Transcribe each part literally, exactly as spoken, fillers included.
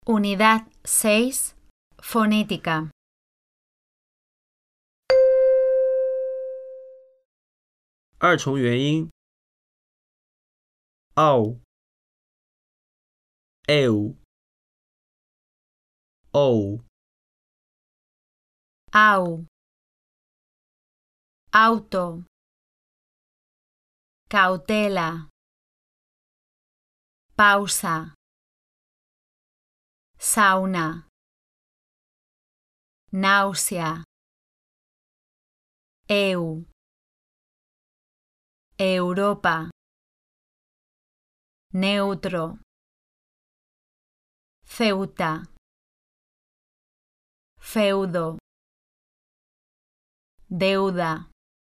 Unidad seis. Fonética. 二重元音 ao eu ou Au. Auto. Cautela. Pausa. Sauna. Náusea. Eu. Europa. Neutro. Ceuta. Feudo. Deuda.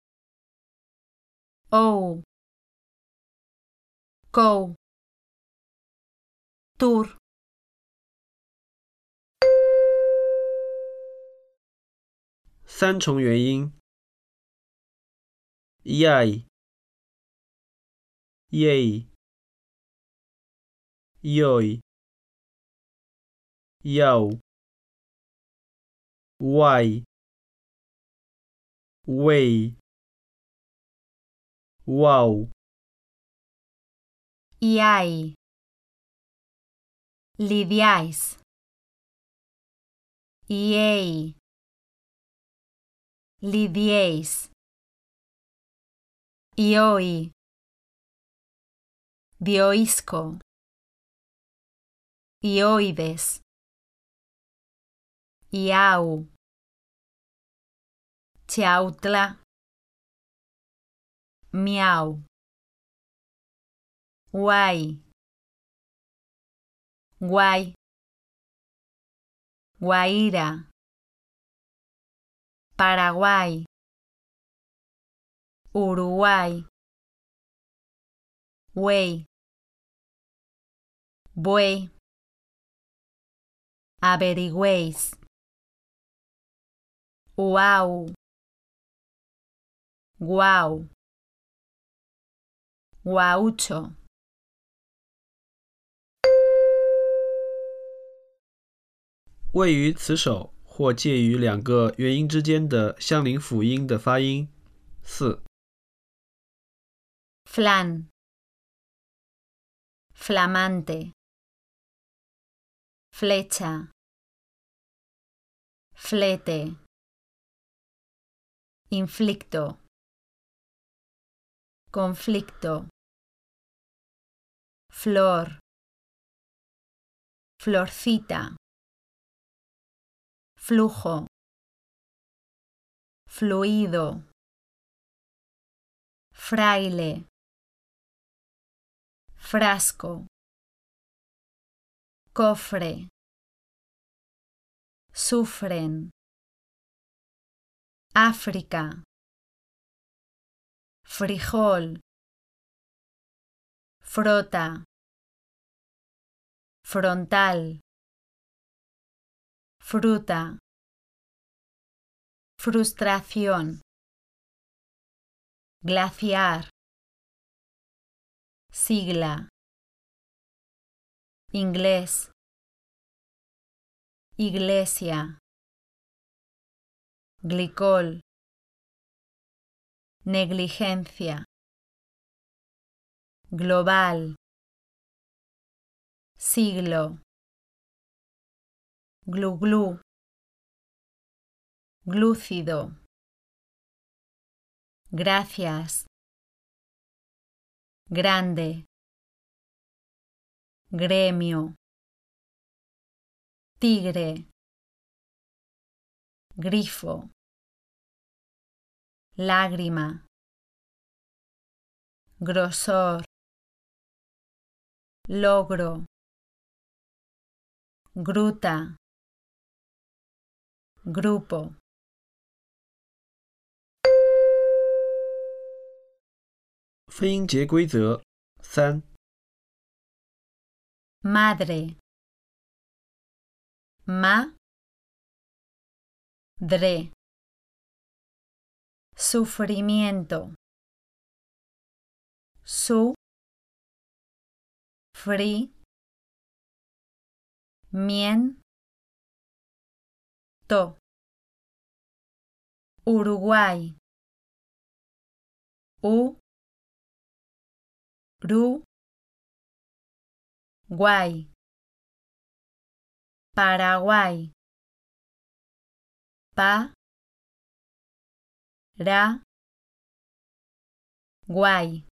Ou. Cou. Tour. 三重元音 yai yay yoi yao wai wei wow Iai. Lidiáis. Iei. Lidiéis. Ioi. Dioisco. Ioides. Iau. Chautla. Miau. Guay. Guay. Guaira. Paraguay. Uruguay. Güey. Buey. Averigüéis. Uau. Guau. Guaucho. 位于词首或介于两个元音之间的相邻辅音的发音。四 Flan. Flamante. Flecha. Flete. Inflicto. Conflicto. Flor. Florcita. Flujo. Fluido. Fraile. Frasco. Cofre. Sufren. África. Frijol. Frota. Frontal. Fruta. Frustración. Glaciar. Sigla. Inglés. Iglesia. Glicol. Negligencia. Global. Siglo. Glu-glu. Glúcido. Gracias. Grande. Gremio. Tigre. Grifo. Lágrima. Grosor. Logro. Gruta. Grupo. 分音节规则三 Madre. Ma. Dre. Sufrimiento. Su. Fri. Mien. To. Uruguay. U. Ru. Guay. Paraguay. Pa. Ra. Guay.